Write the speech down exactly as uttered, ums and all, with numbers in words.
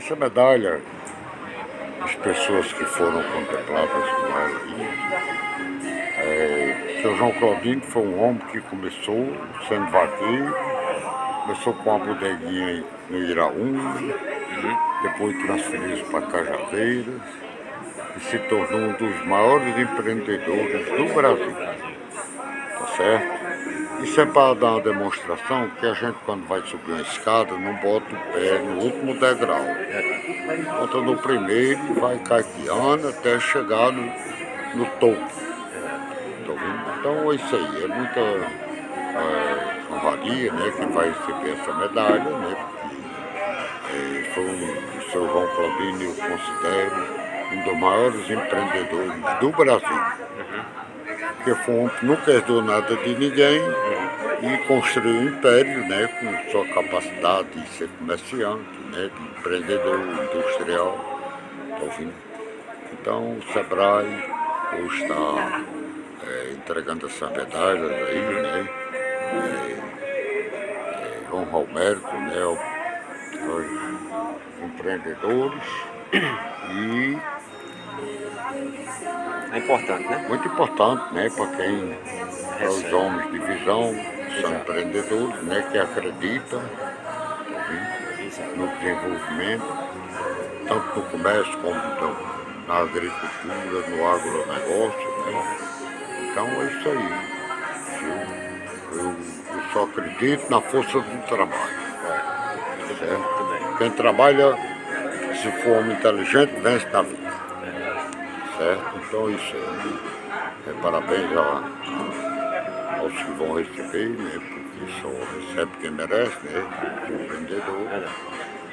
Essa medalha, as pessoas que foram contempladas com ela aí, é, seu João Claudino foi um homem que começou sendo vaqueiro, começou com uma bodeguinha no Iraúna, uhum. Depois transferiu para Cajazeiras e se tornou um dos maiores empreendedores do Brasil, tá certo? Isso é para dar uma demonstração que a gente, quando vai subir uma escada, não bota o pé no último degrau. Bota no primeiro e vai caqueando até chegar no, no topo. Então é isso aí, é muita é, honraria, né, que vai receber essa medalha, né, porque é, foi um, o seu João Claudino, eu considero um dos maiores empreendedores do Brasil. Porque foi um que nunca herdou nada de ninguém e construiu um império, né, com sua capacidade de ser comerciante, né, de empreendedor, industrial. Tá ouvindo? Então o Sebrae hoje está é, entregando essas medalhas aí, né? É, é, honra ao mérito, né, aos empreendedores e é importante, né? Muito importante, né, para quem é os homens de visão, são empreendedores, né, que acreditam no desenvolvimento, tanto no comércio como na agricultura, no agronegócio, né? Então é isso aí. Eu, eu, eu só acredito na força do trabalho. Certo? Quem trabalha, se for homem inteligente, vence na vida. Certo? Então isso aí. É, parabéns a, a, aos que vão receber, né? Porque só recebe quem merece, né? O empreendedor.